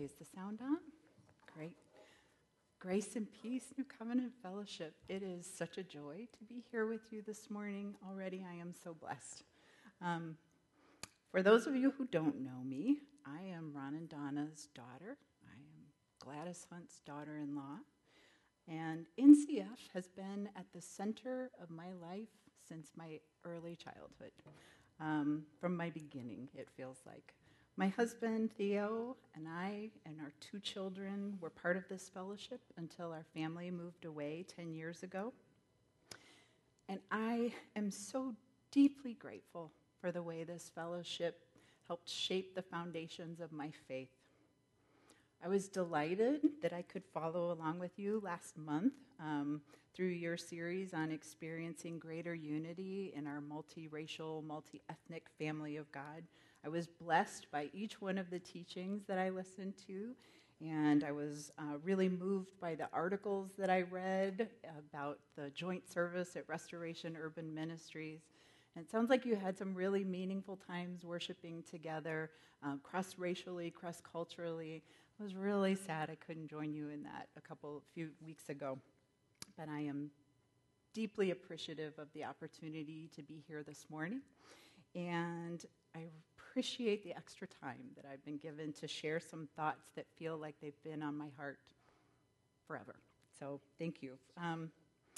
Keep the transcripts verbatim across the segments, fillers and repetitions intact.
Is the sound on? Great. Grace and peace, New Covenant Fellowship. It is such a joy to be here with you this morning. Already I am so blessed. Um, for those of you who don't know me, I am Ron and Donna's daughter. I am Gladys Hunt's daughter-in-law. And N C F has been at the center of my life since my early childhood. Um, from my beginning, it feels like. My husband, Theo, and I and our two children were part of this fellowship until our family moved away ten years ago. And I am so deeply grateful for the way this fellowship helped shape the foundations of my faith. I was delighted that I could follow along with you last month um, through your series on experiencing greater unity in our multiracial, multi-ethnic family of God. I was blessed by each one of the teachings that I listened to, and I was uh, really moved by the articles that I read about the joint service at Restoration Urban Ministries. And it sounds like you had some really meaningful times worshiping together, uh, cross-racially, cross-culturally. I was really sad I couldn't join you in that a couple, few weeks ago. But I am deeply appreciative of the opportunity to be here this morning. And I appreciate the extra time that I've been given to share some thoughts that feel like they've been on my heart forever. So thank you. Um,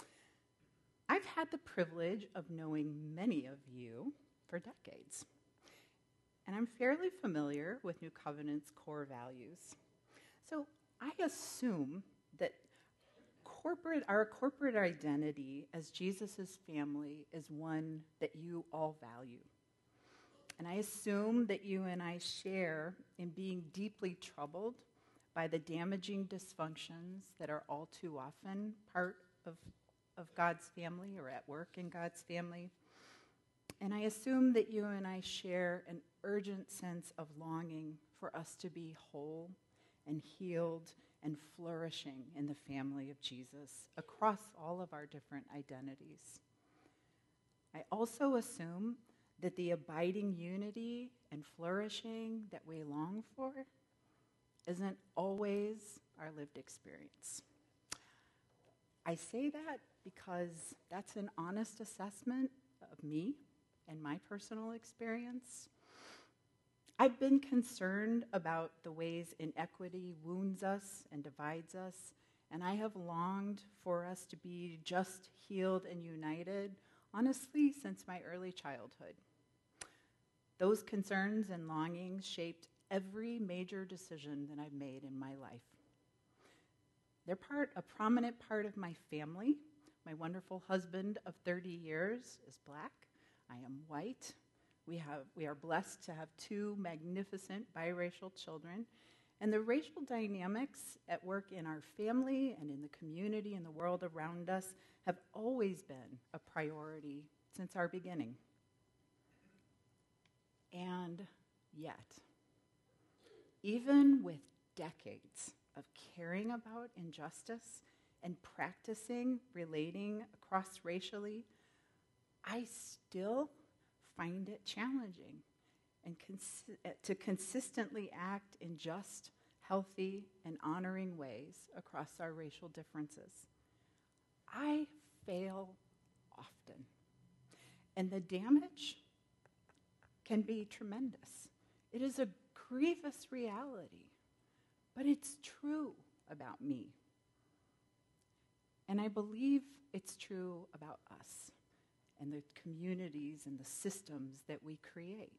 I've had the privilege of knowing many of you for decades. And I'm fairly familiar with New Covenant's core values. So I assume that corporate, our corporate identity as Jesus' family is one that you all value. And I assume that you and I share in being deeply troubled by the damaging dysfunctions that are all too often part of, of God's family or at work in God's family. And I assume that you and I share an urgent sense of longing for us to be whole and healed and flourishing in the family of Jesus across all of our different identities. I also assume that the abiding unity and flourishing that we long for isn't always our lived experience. I say that because that's an honest assessment of me and my personal experience. I've been concerned about the ways inequity wounds us and divides us, and I have longed for us to be just, healed, and united, honestly, since my early childhood. Those concerns and longings shaped every major decision that I've made in my life. They're part, a prominent part of my family. My wonderful husband of thirty years is Black. I am white. We have we are blessed to have two magnificent biracial children. And the racial dynamics at work in our family and in the community and the world around us have always been a priority since our beginning. And yet, even with decades of caring about injustice and practicing relating cross-racially, I still find it challenging and cons- to consistently act in just, healthy, and honoring ways across our racial differences. I fail often, and the damage can be tremendous. It is a grievous reality, but it's true about me. And I believe it's true about us and the communities and the systems that we create.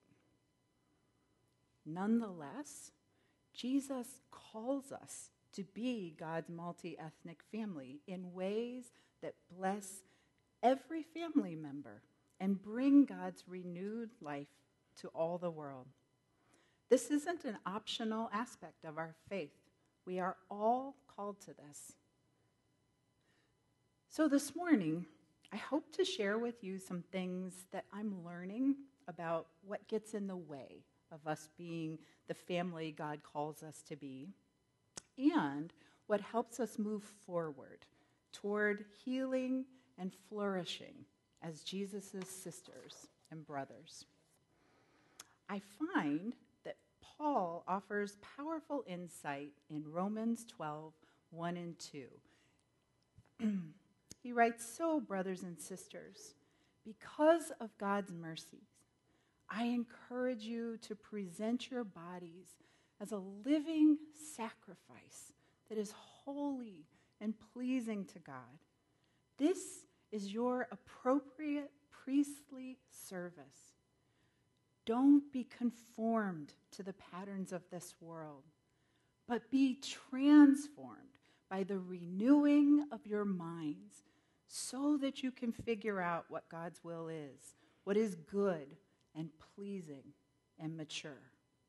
Nonetheless, Jesus calls us to be God's multi-ethnic family in ways that bless every family member and bring God's renewed life to all the world. This isn't an optional aspect of our faith. We are all called to this. So this morning, I hope to share with you some things that I'm learning about what gets in the way of us being the family God calls us to be, and what helps us move forward toward healing and flourishing as Jesus' sisters and brothers. I find that Paul offers powerful insight in Romans twelve, one and two. He writes, "So, brothers and sisters, because of God's mercies, I encourage you to present your bodies as a living sacrifice that is holy and pleasing to God. This is your appropriate priestly service. Don't be conformed to the patterns of this world, but be transformed by the renewing of your minds so that you can figure out what God's will is, what is good and pleasing and mature."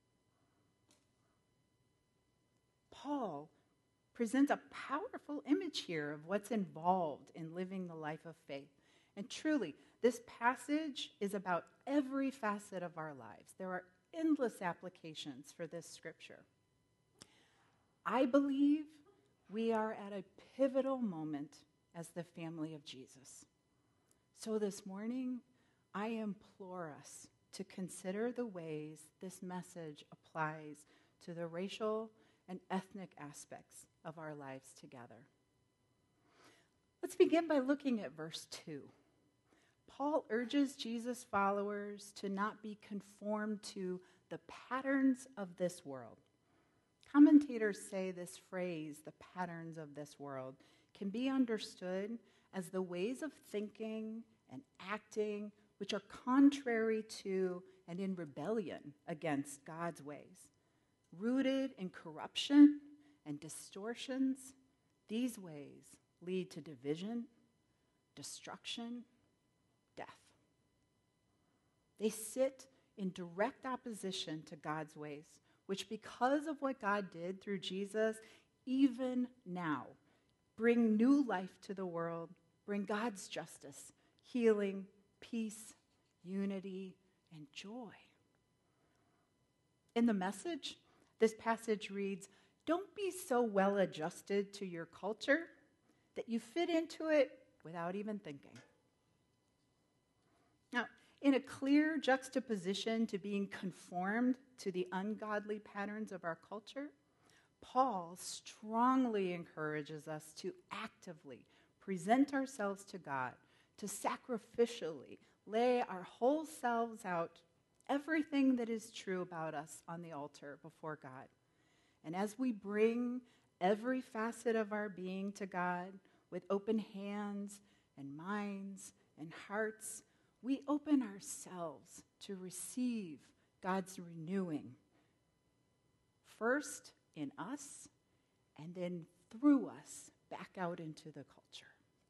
Paul presents a powerful image here of what's involved in living the life of faith. And truly, this passage is about every facet of our lives. There are endless applications for this scripture. I believe we are at a pivotal moment as the family of Jesus. So this morning, I implore us to consider the ways this message applies to the racial and ethnic aspects of our lives together. Let's begin by looking at verse two. Paul urges Jesus' followers to not be conformed to the patterns of this world. Commentators say this phrase, the patterns of this world, can be understood as the ways of thinking and acting which are contrary to and in rebellion against God's ways. Rooted in corruption and distortions, these ways lead to division, destruction, death. They sit in direct opposition to God's ways, which, because of what God did through Jesus, even now, bring new life to the world, bring God's justice, healing, peace, unity, and joy. In the Message, this passage reads, "Don't be so well adjusted to your culture that you fit into it without even thinking." Now, in a clear juxtaposition to being conformed to the ungodly patterns of our culture, Paul strongly encourages us to actively present ourselves to God, to sacrificially lay our whole selves out, everything that is true about us on the altar before God. And as we bring every facet of our being to God with open hands and minds and hearts, we open ourselves to receive God's renewing, first in us and then through us back out into the culture.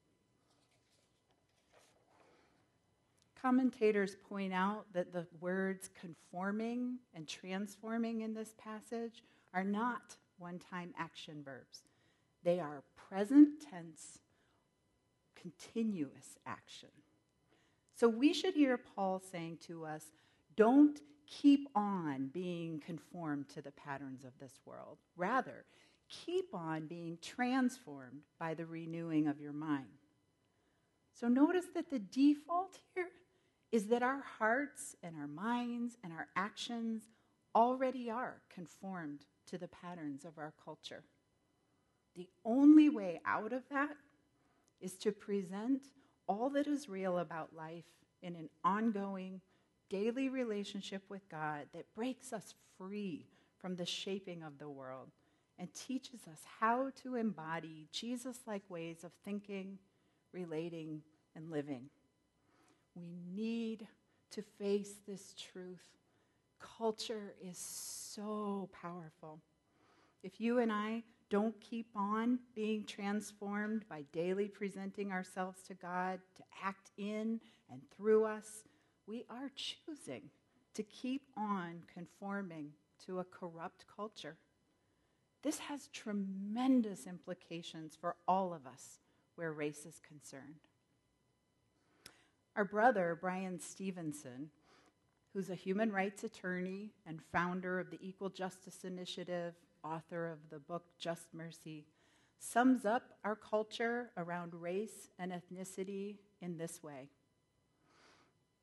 Commentators point out that the words conforming and transforming in this passage are not one-time action verbs. They are present tense, continuous action. So we should hear Paul saying to us, don't keep on being conformed to the patterns of this world. Rather, keep on being transformed by the renewing of your mind. So notice that the default here is that our hearts and our minds and our actions already are conformed to the patterns of our culture. The only way out of that is to present all that is real about life in an ongoing, daily relationship with God that breaks us free from the shaping of the world and teaches us how to embody Jesus-like ways of thinking, relating, and living. We need to face this truth. Culture is so powerful. If you and I don't keep on being transformed by daily presenting ourselves to God to act in and through us, we are choosing to keep on conforming to a corrupt culture. This has tremendous implications for all of us where race is concerned. Our brother, Brian Stevenson, who's a human rights attorney and founder of the Equal Justice Initiative, author of the book Just Mercy, sums up our culture around race and ethnicity in this way.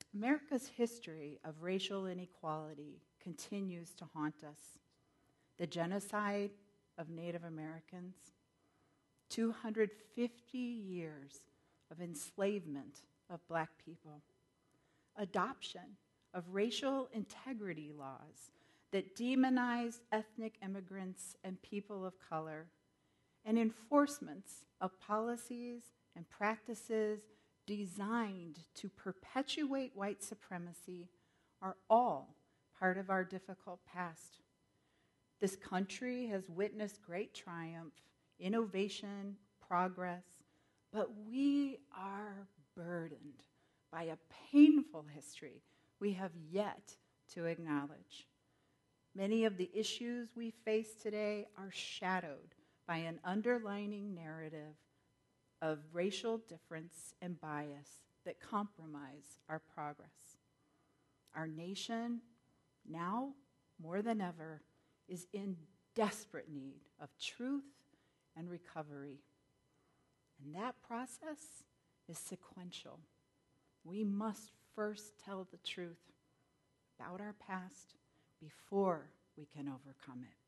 America's history of racial inequality continues to haunt us. The genocide of Native Americans, two hundred fifty years of enslavement of Black people, adoption of racial integrity laws that demonize ethnic immigrants and people of color, and enforcements of policies and practices designed to perpetuate white supremacy are all part of our difficult past. This country has witnessed great triumph, innovation, progress, but we are burdened by a painful history we have yet to acknowledge. Many of the issues we face today are shadowed by an underlining narrative of racial difference and bias that compromise our progress. Our nation, now more than ever, is in desperate need of truth and recovery. And that process is sequential. We must first tell the truth about our past before we can overcome it.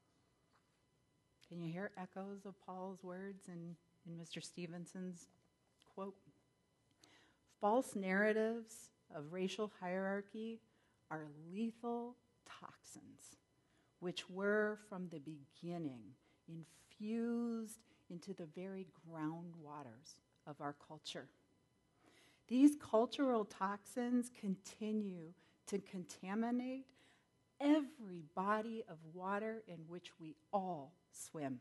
Can you hear echoes of Paul's words in, in Mister Stevenson's quote? False narratives of racial hierarchy are lethal toxins, which were from the beginning infused into the very groundwaters of our culture. These cultural toxins continue to contaminate every body of water in which we all swim.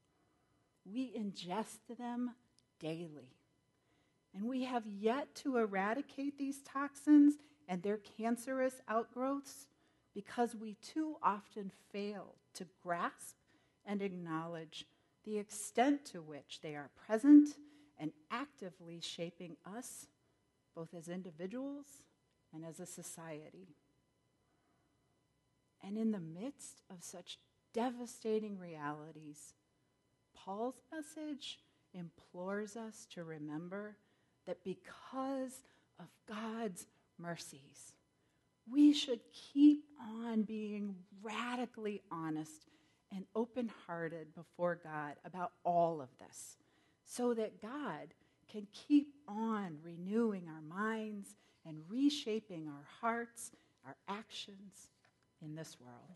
We ingest them daily, and we have yet to eradicate these toxins and their cancerous outgrowths because we too often fail to grasp and acknowledge the extent to which they are present and actively shaping us, both as individuals and as a society. And in the midst of such devastating realities, Paul's message implores us to remember that because of God's mercies, we should keep on being radically honest and open-hearted before God about all of this, so that God can keep on renewing our minds and reshaping our hearts, our actions in this world.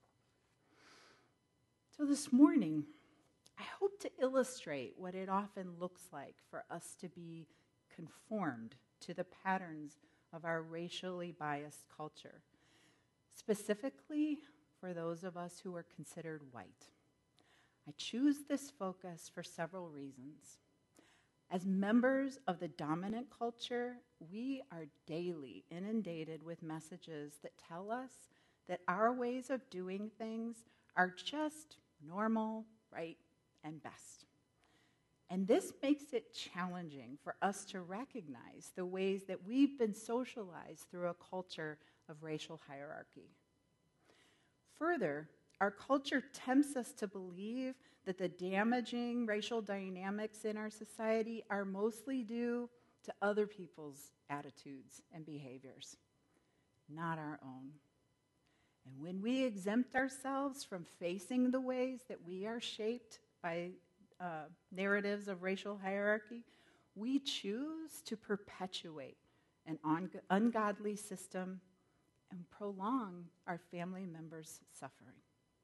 So this morning, I hope to illustrate what it often looks like for us to be conformed to the patterns of our racially biased culture, specifically for those of us who are considered white. I choose this focus for several reasons. As members of the dominant culture, we are daily inundated with messages that tell us that our ways of doing things are just normal, right, and best. And this makes it challenging for us to recognize the ways that we've been socialized through a culture of racial hierarchy. Further, our culture tempts us to believe that the damaging racial dynamics in our society are mostly due to other people's attitudes and behaviors, not our own. And when we exempt ourselves from facing the ways that we are shaped by uh, narratives of racial hierarchy, we choose to perpetuate an un- ungodly system and prolong our family members' suffering.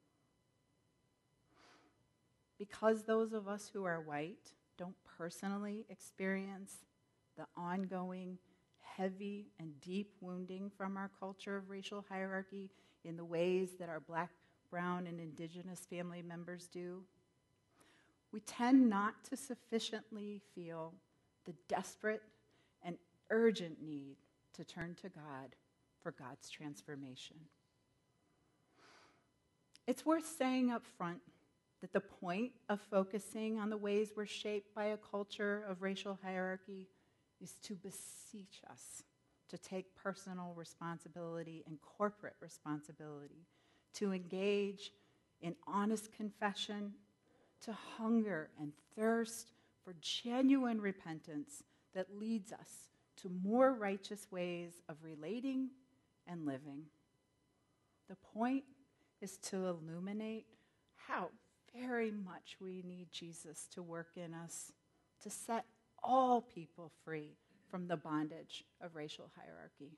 Because those of us who are white don't personally experience the ongoing, heavy, and deep wounding from our culture of racial hierarchy in the ways that our Black, brown, and indigenous family members do, we tend not to sufficiently feel the desperate and urgent need to turn to God for God's transformation. It's worth saying up front that the point of focusing on the ways we're shaped by a culture of racial hierarchy is to beseech us to take personal responsibility and corporate responsibility, to engage in honest confession, to hunger and thirst for genuine repentance that leads us to more righteous ways of relating and living. The point is to illuminate how very much we need Jesus to work in us to set all people free from the bondage of racial hierarchy.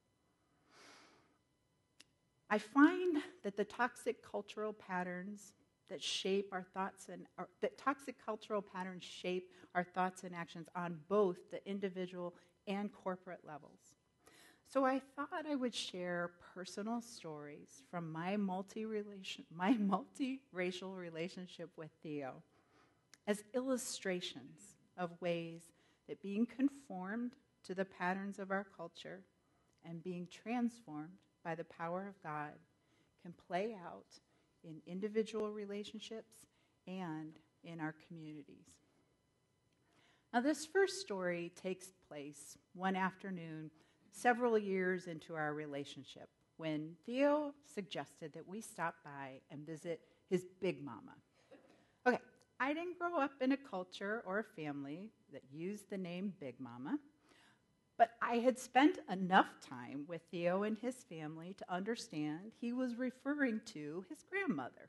I find that the toxic cultural patterns that shape our thoughts and or, that toxic cultural patterns shape our thoughts and actions on both the individual and corporate levels. So I thought I would share personal stories from my multi-relation, my multi-racial relationship with Theo as illustrations of ways that being conformed to the patterns of our culture and being transformed by the power of God can play out in individual relationships and in our communities. Now, this first story takes place one afternoon several years into our relationship when Theo suggested that we stop by and visit his big mama. Okay, I didn't grow up in a culture or a family that used the name Big Mama, but I had spent enough time with Theo and his family to understand he was referring to his grandmother.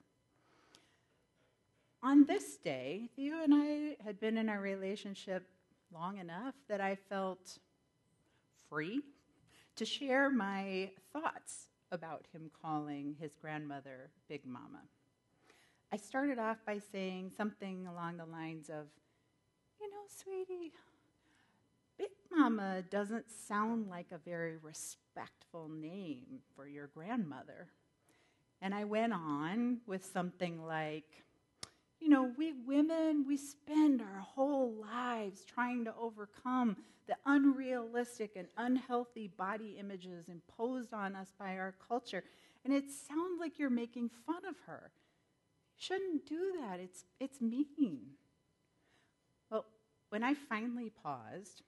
On this day, Theo and I had been in our relationship long enough that I felt free to share my thoughts about him calling his grandmother Big Mama. I started off by saying something along the lines of, you know, sweetie, Big Mama doesn't sound like a very respectful name for your grandmother. And I went on with something like, you know, we women, we spend our whole lives trying to overcome the unrealistic and unhealthy body images imposed on us by our culture. And it sounds like you're making fun of her. You shouldn't do that. It's, it's mean. Well, when I finally paused,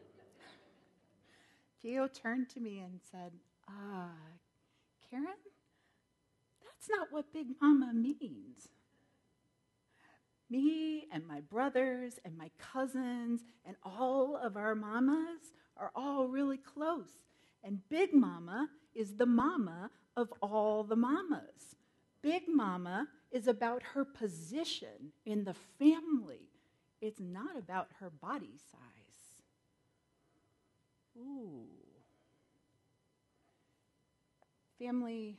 Theo turned to me and said, ah, Karen, that's not what Big Mama means. Me and my brothers and my cousins and all of our mamas are all really close. And Big Mama is the mama of all the mamas. Big Mama is about her position in the family. It's not about her body size. Ooh. Family,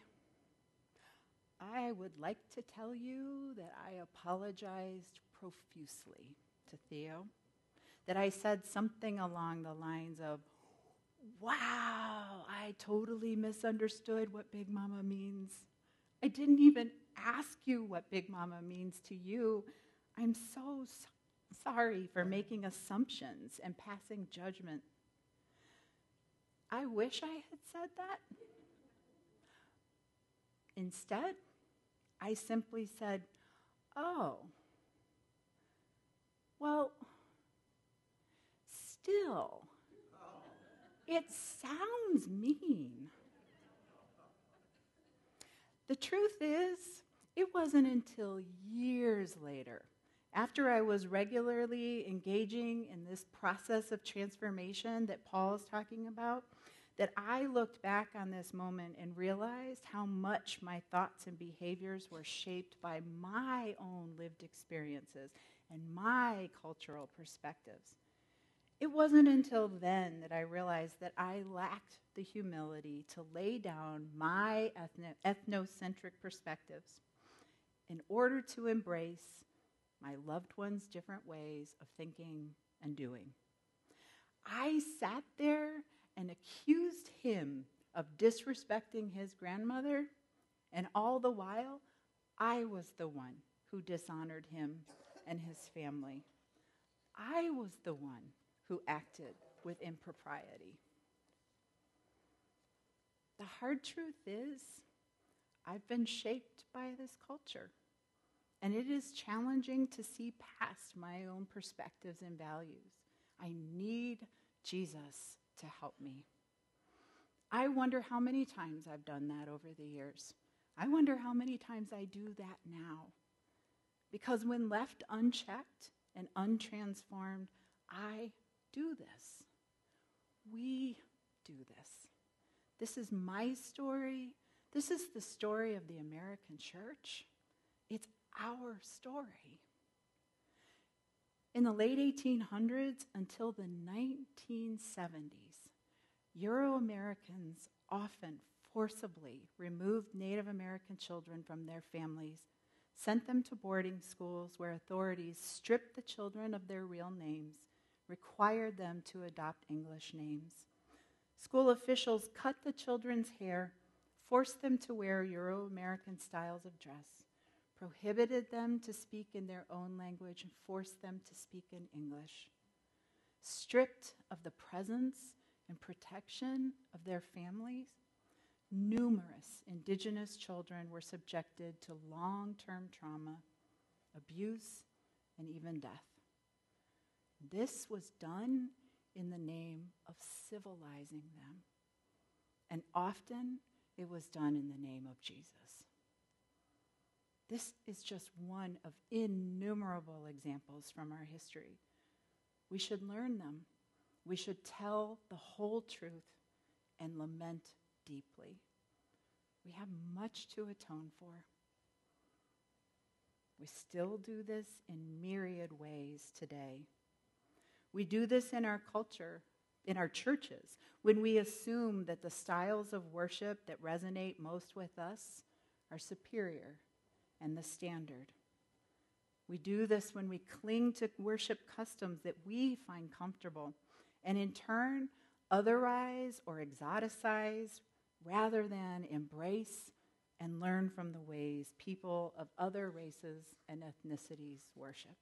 I would like to tell you that I apologized profusely to Theo, that I said something along the lines of, wow, I totally misunderstood what Big Mama means. I didn't even ask you what Big Mama means to you. I'm so, so sorry for making assumptions and passing judgment. I wish I had said that. Instead, I simply said, oh, well, still, it sounds mean. The truth is, it wasn't until years later, after I was regularly engaging in this process of transformation that Paul is talking about, that I looked back on this moment and realized how much my thoughts and behaviors were shaped by my own lived experiences and my cultural perspectives. It wasn't until then that I realized that I lacked the humility to lay down my ethno- ethnocentric perspectives in order to embrace my loved one's different ways of thinking and doing. I sat there and accused him of disrespecting his grandmother, and all the while, I was the one who dishonored him and his family. I was the one who acted with impropriety. The hard truth is, I've been shaped by this culture, and it is challenging to see past my own perspectives and values. I need Jesus to help me. I wonder how many times I've done that over the years. I wonder how many times I do that now. Because when left unchecked and untransformed, I do this. do this. This is my story. This is the story of the American church. It's our story. In the late eighteen hundreds until the nineteen seventies, Euro-Americans often forcibly removed Native American children from their families, sent them to boarding schools where authorities stripped the children of their real names, required them to adopt English names. School officials cut the children's hair, forced them to wear Euro-American styles of dress, prohibited them to speak in their own language, and forced them to speak in English. Stripped of the presence and protection of their families, numerous indigenous children were subjected to long-term trauma, abuse, and even death. This was done in the name of civilizing them. And often it was done in the name of Jesus. This is just one of innumerable examples from our history. We should learn them. We should tell the whole truth and lament deeply. We have much to atone for. We still do this in myriad ways today. We do this in our culture, in our churches, when we assume that the styles of worship that resonate most with us are superior and the standard. We do this when we cling to worship customs that we find comfortable and in turn otherize or exoticize rather than embrace and learn from the ways people of other races and ethnicities worship.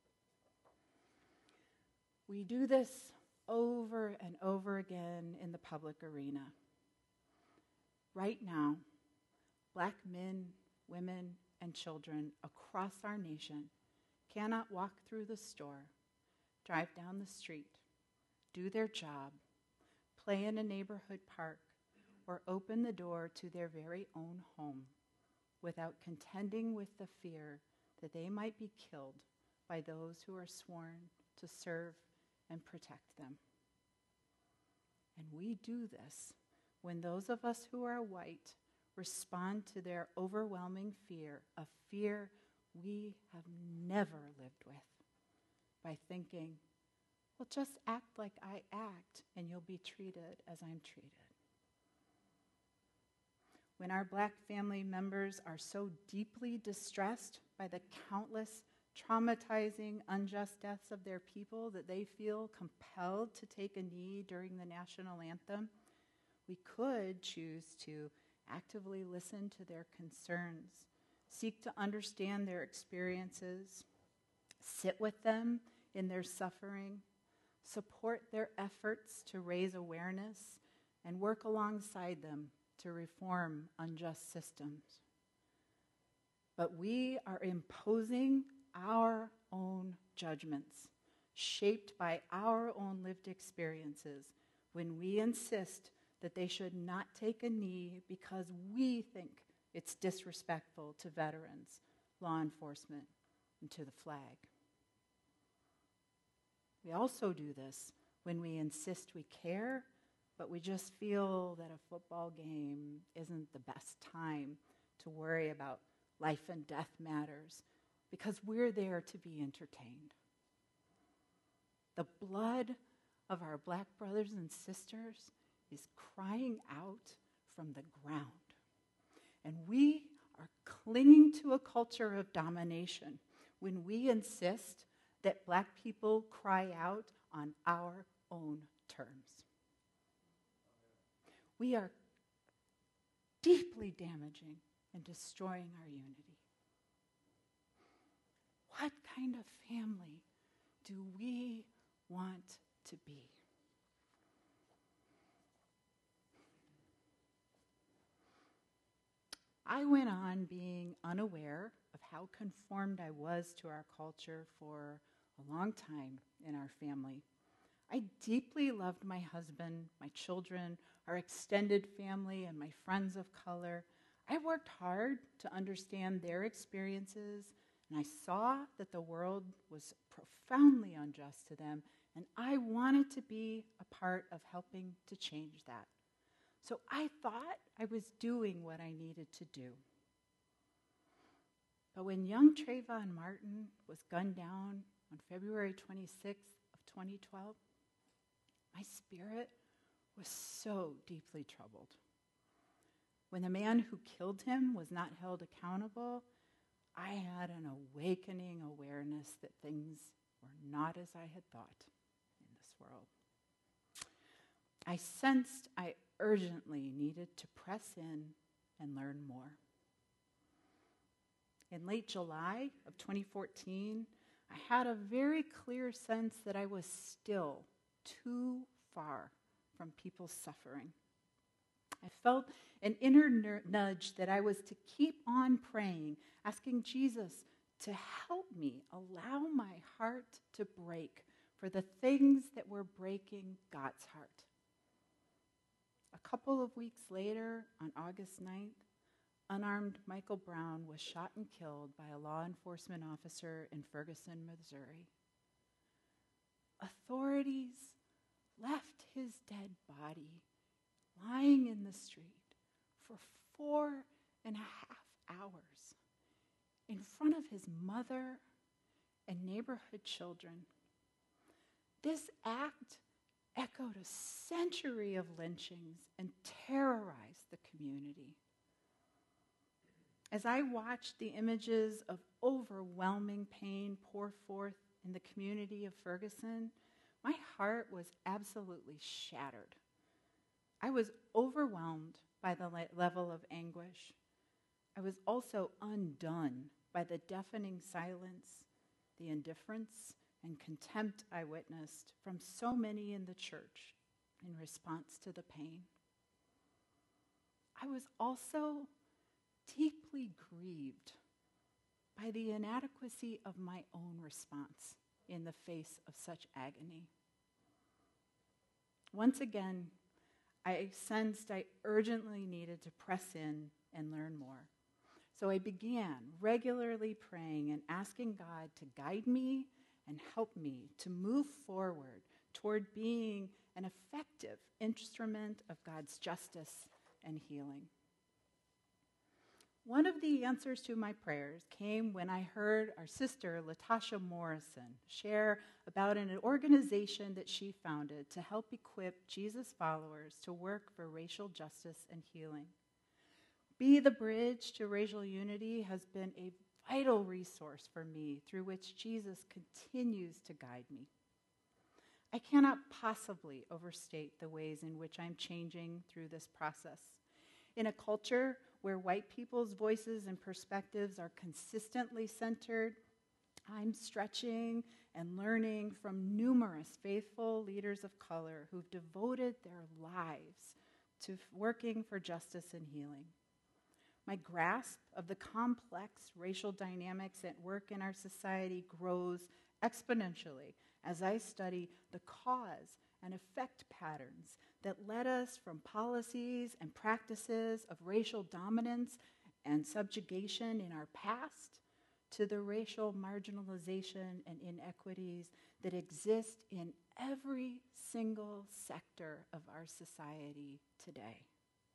We do this over and over again in the public arena. Right now, Black men, women, and children across our nation cannot walk through the store, drive down the street, do their job, play in a neighborhood park, or open the door to their very own home without contending with the fear that they might be killed by those who are sworn to serve and protect them. And we do this when those of us who are white respond to their overwhelming fear, a fear we have never lived with, by thinking, well, just act like I act and you'll be treated as I'm treated. When our Black family members are so deeply distressed by the countless traumatizing, unjust deaths of their people that they feel compelled to take a knee during the national anthem, we could choose to actively listen to their concerns, seek to understand their experiences, sit with them in their suffering, support their efforts to raise awareness, and work alongside them to reform unjust systems. But we are imposing our own judgments, shaped by our own lived experiences, when we insist that they should not take a knee because we think it's disrespectful to veterans, law enforcement, and to the flag. We also do this when we insist we care, but we just feel that a football game isn't the best time to worry about life and death matters, because we're there to be entertained. The blood of our Black brothers and sisters is crying out from the ground. And we are clinging to a culture of domination when we insist that Black people cry out on our own terms. We are deeply damaging and destroying our unity. What kind of family do we want to be? I went on being unaware of how conformed I was to our culture for a long time in our family. I deeply loved my husband, my children, our extended family, and my friends of color. I worked hard to understand their experiences, and I saw that the world was profoundly unjust to them And I wanted to be a part of helping to change that. So I thought I was doing what I needed to do. But when young Trayvon Martin was gunned down on February twenty-sixth of twenty twelve, my spirit was so deeply troubled. When the man who killed him was not held accountable, I had an awakening awareness that things were not as I had thought in this world. I sensed I urgently needed to press in and learn more. In late July of twenty fourteen, I had a very clear sense that I was still too far from people's suffering. I felt an inner nudge that I was to keep on praying, asking Jesus to help me allow my heart to break for the things that were breaking God's heart. A couple of weeks later, on August ninth, unarmed Michael Brown was shot and killed by a law enforcement officer in Ferguson, Missouri. Authorities left his dead body lying in the street for four and a half hours in front of his mother and neighborhood children. This act echoed a century of lynchings and terrorized the community. As I watched the images of overwhelming pain pour forth in the community of Ferguson, my heart was absolutely shattered. I was overwhelmed by the le- level of anguish. I was also undone by the deafening silence, the indifference, and contempt I witnessed from so many in the church in response to the pain. I was also deeply grieved by the inadequacy of my own response in the face of such agony. Once again, I sensed I urgently needed to press in and learn more. So I began regularly praying and asking God to guide me and help me to move forward toward being an effective instrument of God's justice and healing. One of the answers to my prayers came when I heard our sister, Latasha Morrison, share about an organization that she founded to help equip Jesus followers to work for racial justice and healing. Be the Bridge to Racial Unity has been a vital resource for me through which Jesus continues to guide me. I cannot possibly overstate the ways in which I'm changing through this process. In a culture where white people's voices and perspectives are consistently centered, I'm stretching and learning from numerous faithful leaders of color who've devoted their lives to working for justice and healing. My grasp of the complex racial dynamics at work in our society grows exponentially as I study the cause and effect patterns that led us from policies and practices of racial dominance and subjugation in our past to the racial marginalization and inequities that exist in every single sector of our society today.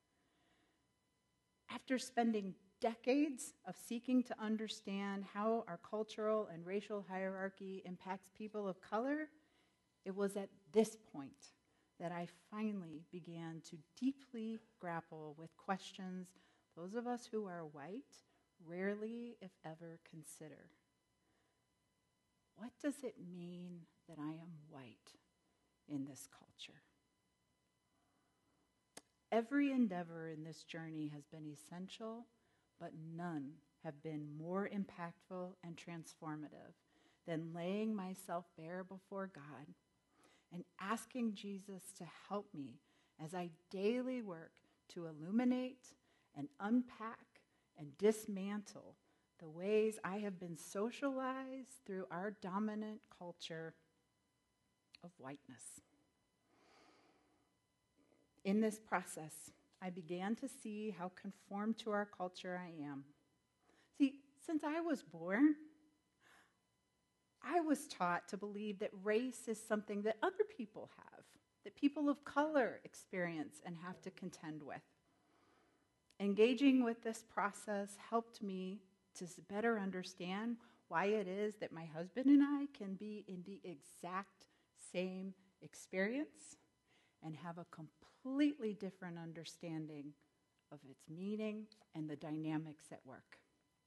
After spending decades of seeking to understand how our cultural and racial hierarchy impacts people of color, it was at this point that I finally began to deeply grapple with questions those of us who are white rarely, if ever, consider. What does it mean that I am white in this culture? Every endeavor in this journey has been essential, but none have been more impactful and transformative than laying myself bare before God and asking Jesus to help me as I daily work to illuminate and unpack and dismantle the ways I have been socialized through our dominant culture of whiteness. In this process, I began to see how conformed to our culture I am. See, since I was born, I was taught to believe that race is something that other people have, that people of color experience and have to contend with. Engaging with this process helped me to better understand why it is that my husband and I can be in the exact same experience and have a completely different understanding of its meaning and the dynamics at work.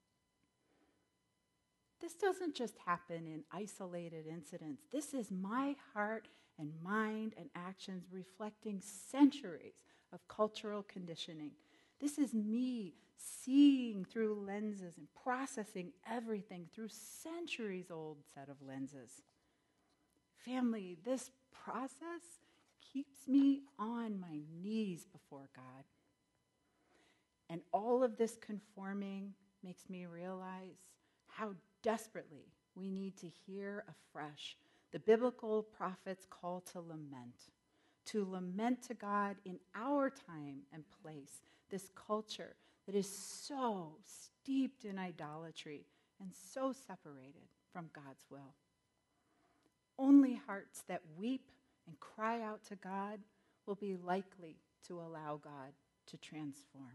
This doesn't just happen in isolated incidents. This is my heart and mind and actions reflecting centuries of cultural conditioning. This is me seeing through lenses and processing everything through centuries-old set of lenses. Family, this process keeps me on my knees before God. And all of this conforming makes me realize how desperately we need to hear afresh the biblical prophet's call to lament, to lament to God in our time and place, this culture that is so steeped in idolatry and so separated from God's will. Only hearts that weep and cry out to God will be likely to allow God to transform.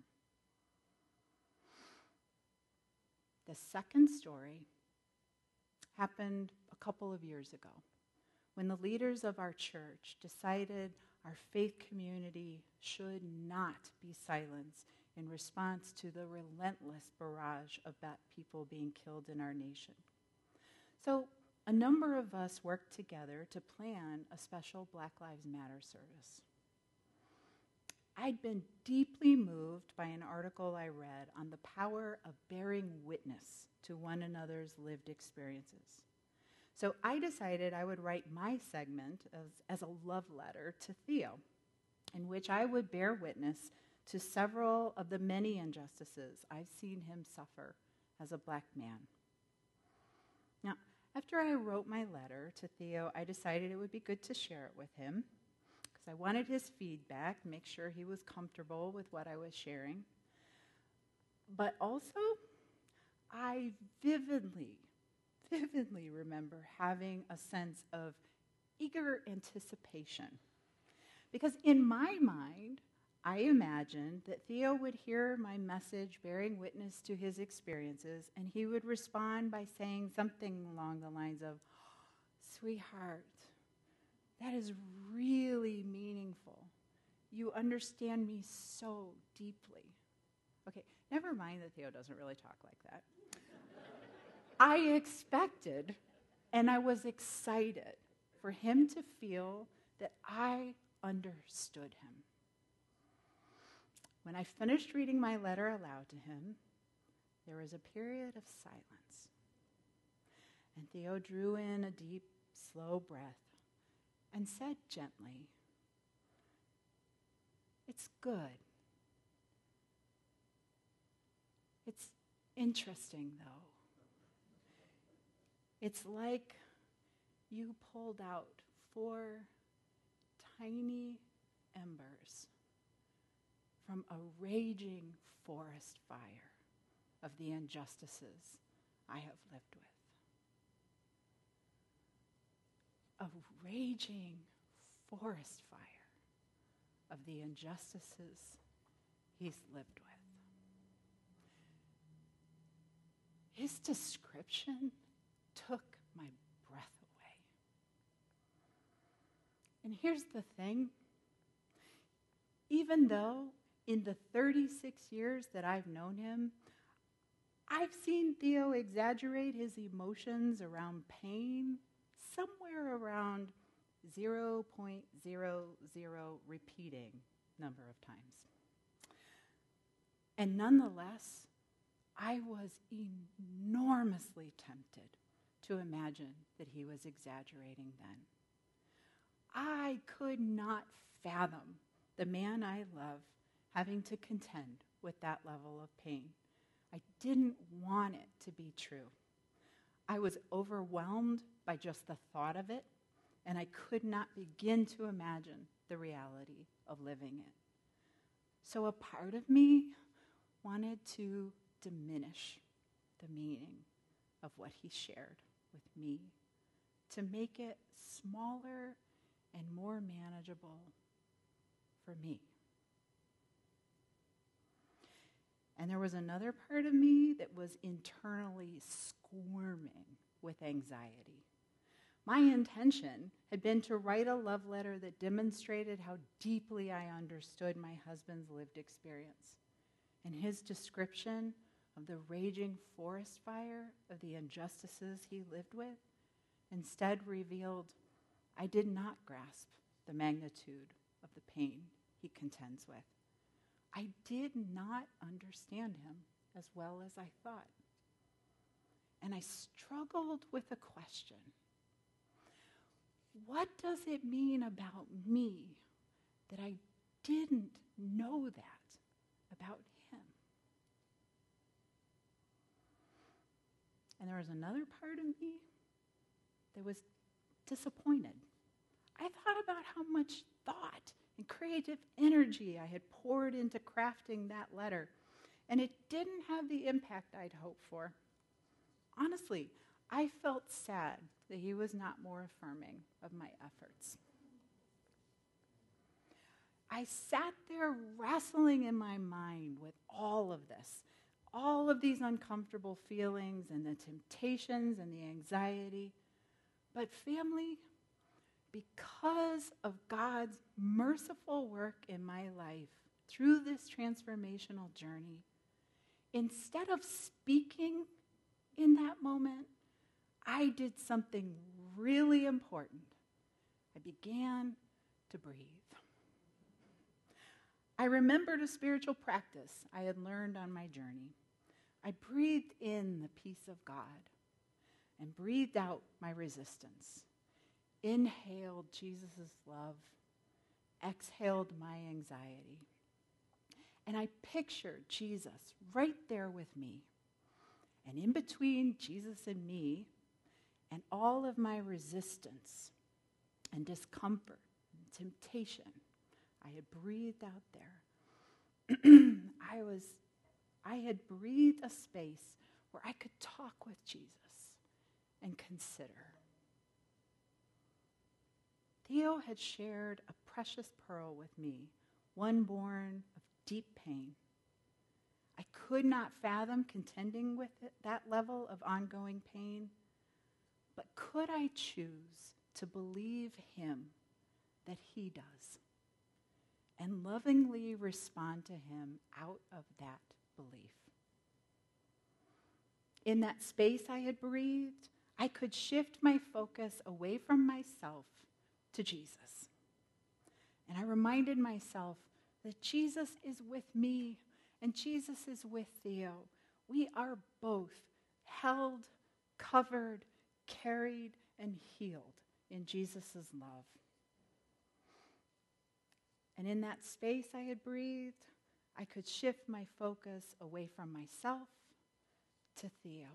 The second story happened a couple of years ago when the leaders of our church decided our faith community should not be silenced in response to the relentless barrage of Black people being killed in our nation. So a number of us worked together to plan a special Black Lives Matter service. I'd been deeply moved by an article I read on the power of bearing witness to one another's lived experiences. So I decided I would write my segment as, as a love letter to Theo, in which I would bear witness to several of the many injustices I've seen him suffer as a Black man. Now, after I wrote my letter to Theo, I decided it would be good to share it with him, I wanted his feedback, make sure he was comfortable with what I was sharing. But also, I vividly, vividly remember having a sense of eager anticipation. Because in my mind, I imagined that Theo would hear my message bearing witness to his experiences, and he would respond by saying something along the lines of, "Sweetheart, that is really meaningful. You understand me so deeply." Okay, never mind that Theo doesn't really talk like that. I expected, and I was excited for him to feel that I understood him. When I finished reading my letter aloud to him, there was a period of silence. And Theo drew in a deep, slow breath and said gently, "It's good. It's interesting, though. It's like you pulled out four tiny embers from a raging forest fire of the injustices I have lived with. A raging forest fire of the injustices he's lived with." His description took my breath away. And here's the thing. Even though in the thirty-six years that I've known him, I've seen Theo exaggerate his emotions around pain somewhere around zero point zero zero repeating number of times. And nonetheless, I was enormously tempted to imagine that he was exaggerating then. I could not fathom the man I love having to contend with that level of pain. I didn't want it to be true. I was overwhelmed by just the thought of it, and I could not begin to imagine the reality of living it. So a part of me wanted to diminish the meaning of what he shared with me to make it smaller and more manageable for me. And there was another part of me that was internally squirming with anxiety. My intention had been to write a love letter that demonstrated how deeply I understood my husband's lived experience and his description of the raging forest fire of the injustices he lived with instead revealed I did not grasp the magnitude of the pain he contends with. I did not understand him as well as I thought. And I struggled with a question. What does it mean about me that I didn't know that about him? And there was another part of me that was disappointed. I thought about how much thought and creative energy I had poured into crafting that letter, and it didn't have the impact I'd hoped for. Honestly, I felt sad that he was not more affirming of my efforts. I sat there wrestling in my mind with all of this, all of these uncomfortable feelings and the temptations and the anxiety. But family, because of God's merciful work in my life through this transformational journey, instead of speaking in that moment, I did something really important. I began to breathe. I remembered a spiritual practice I had learned on my journey. I breathed in the peace of God and breathed out my resistance. Inhaled Jesus' love, exhaled my anxiety. And I pictured Jesus right there with me. And in between Jesus and me, and all of my resistance and discomfort and temptation, I had breathed out there. I was, I had breathed a space where I could talk with Jesus and consider. Theo had shared a precious pearl with me, one born of deep pain. I could not fathom contending with it, that level of ongoing pain, but could I choose to believe him that he does and lovingly respond to him out of that belief? In that space I had breathed, I could shift my focus away from myself to Jesus. And I reminded myself that Jesus is with me and Jesus is with Theo. We are both held, covered, carried, and healed in Jesus' love. And in that space I had breathed, I could shift my focus away from myself to Theo.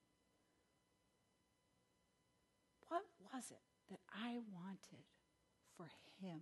What was it that I wanted for him?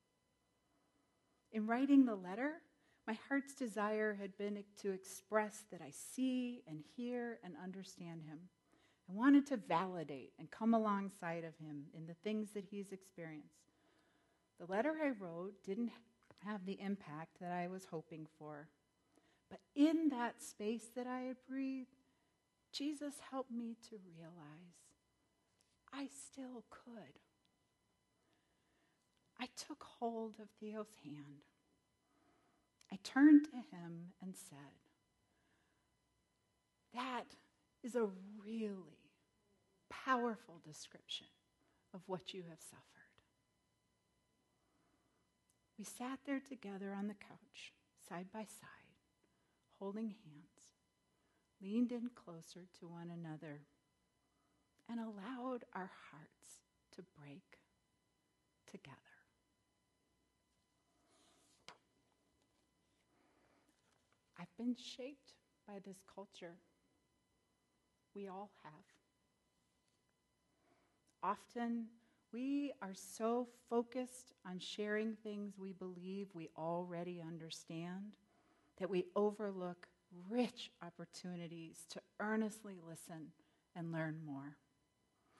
In writing the letter, my heart's desire had been to express that I see and hear and understand him. I wanted to validate and come alongside of him in the things that he's experienced. The letter I wrote didn't have the impact that I was hoping for. But in that space that I had breathed, Jesus helped me to realize I still could. I took hold of Theo's hand. I turned to him and said, that is a really powerful description of what you have suffered. We sat there together on the couch, side by side, holding hands, leaned in closer to one another, and allowed our hearts to break together. I've been shaped by this culture. We all have. Often, we are so focused on sharing things we believe we already understand that we overlook rich opportunities to earnestly listen and learn more.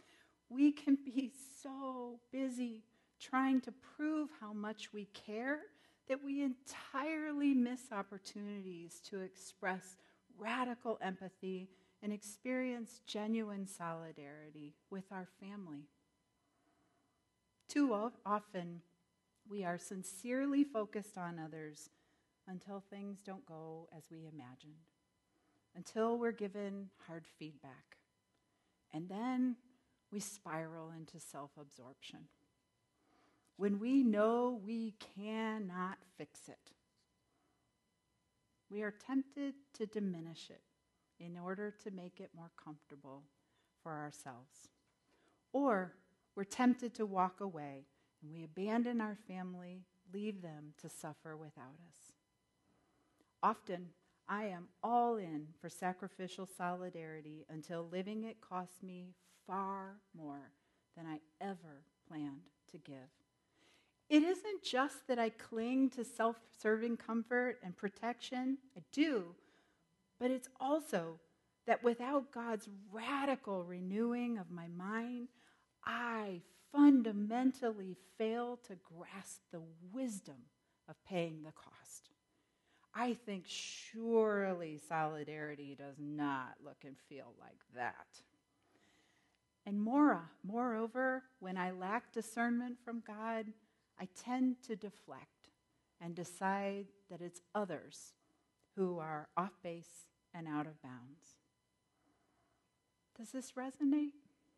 We can be so busy trying to prove how much we care that we entirely miss opportunities to express radical empathy and experience genuine solidarity with our family. Too often, we are sincerely focused on others until things don't go as we imagined, until we're given hard feedback, and then we spiral into self-absorption. When we know we cannot fix it, we are tempted to diminish it in order to make it more comfortable for ourselves. Or we're tempted to walk away and we abandon our family, leave them to suffer without us. Often, I am all in for sacrificial solidarity until living it costs me far more than I ever planned to give. It isn't just that I cling to self-serving comfort and protection. I do. But it's also that without God's radical renewing of my mind, I fundamentally fail to grasp the wisdom of paying the cost. I think surely solidarity does not look and feel like that. And more, moreover, when I lack discernment from God, I tend to deflect and decide that it's others who are off base and out of bounds. Does this resonate?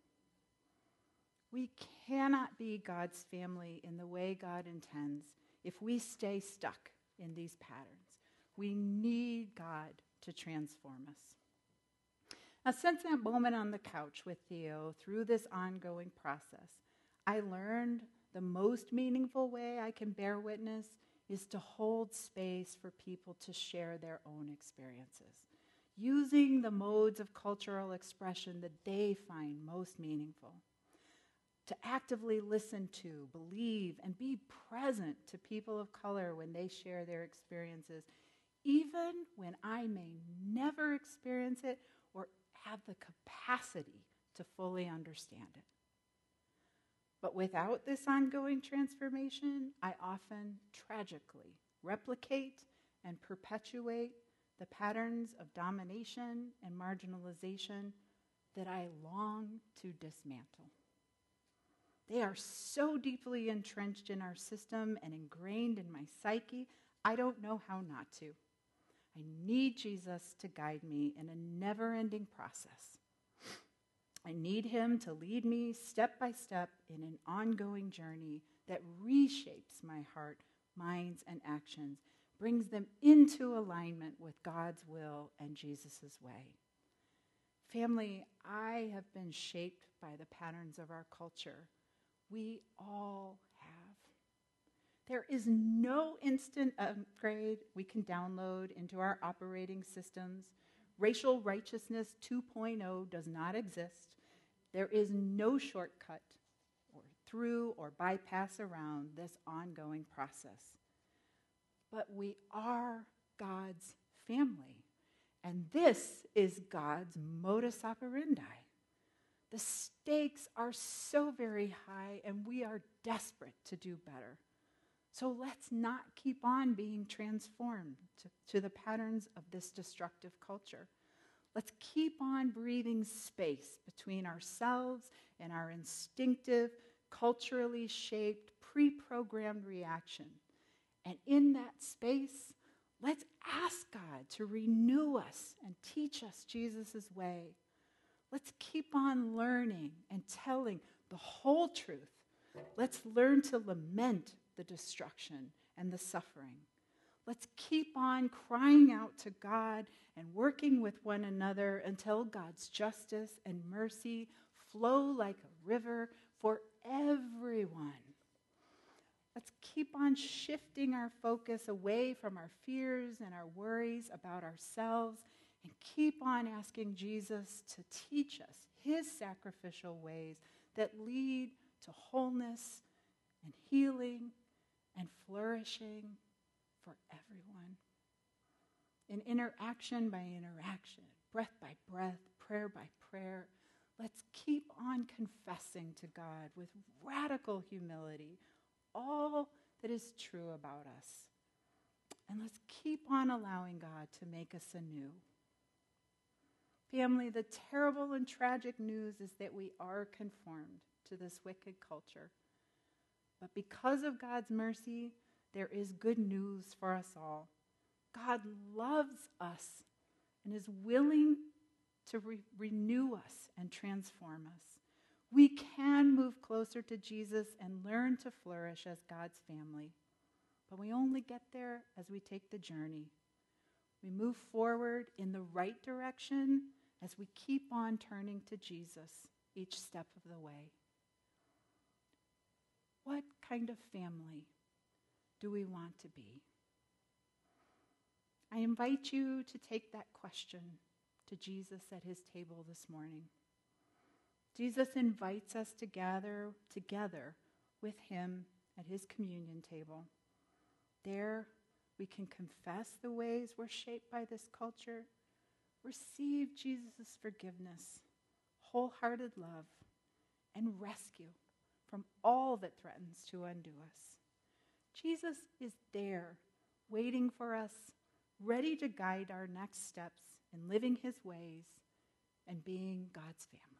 We cannot be God's family in the way God intends if we stay stuck in these patterns. We need God to transform us. Now, since that moment on the couch with Theo, through this ongoing process, I learned the most meaningful way I can bear witness is to hold space for people to share their own experiences, using the modes of cultural expression that they find most meaningful. To actively listen to, believe, and be present to people of color when they share their experiences, even when I may never experience it or have the capacity to fully understand it. But without this ongoing transformation, I often tragically replicate and perpetuate the patterns of domination and marginalization that I long to dismantle. They are so deeply entrenched in our system and ingrained in my psyche, I don't know how not to. I need Jesus to guide me in a never-ending process. I need him to lead me step by step in an ongoing journey that reshapes my heart, minds, and actions, brings them into alignment with God's will and Jesus' way. Family, I have been shaped by the patterns of our culture. We all have. There is no instant upgrade we can download into our operating systems. Racial righteousness two point oh does not exist. There is no shortcut or through or bypass around this ongoing process. But we are God's family, and this is God's modus operandi. The stakes are so very high, and we are desperate to do better. So let's not keep on being transformed to, to the patterns of this destructive culture. Let's keep on breathing space between ourselves and our instinctive, culturally shaped, pre-programmed reaction. And in that space, let's ask God to renew us and teach us Jesus' way. Let's keep on learning and telling the whole truth. Let's learn to lament the destruction and the suffering. Let's keep on crying out to God and working with one another until God's justice and mercy flow like a river for everyone. Let's keep on shifting our focus away from our fears and our worries about ourselves and keep on asking Jesus to teach us his sacrificial ways that lead to wholeness and healing and flourishing for everyone. In interaction by interaction, breath by breath, prayer by prayer, Let's keep on confessing to God with radical humility all that is true about us. And let's keep on allowing God to make us anew. Family, the terrible and tragic news is that we are conformed to this wicked culture. But because of God's mercy, there is good news for us all. God loves us and is willing to re- renew us and transform us. We can move closer to Jesus and learn to flourish as God's family. But we only get there as we take the journey. We move forward in the right direction as we keep on turning to Jesus each step of the way. What kind of family do we want to be? I invite you to take that question to Jesus at his table this morning. Jesus invites us to gather together with him at his communion table. There we can confess the ways we're shaped by this culture, receive Jesus' forgiveness, wholehearted love, and rescue from all that threatens to undo us. Jesus is there, waiting for us, ready to guide our next steps in living his ways and being God's family.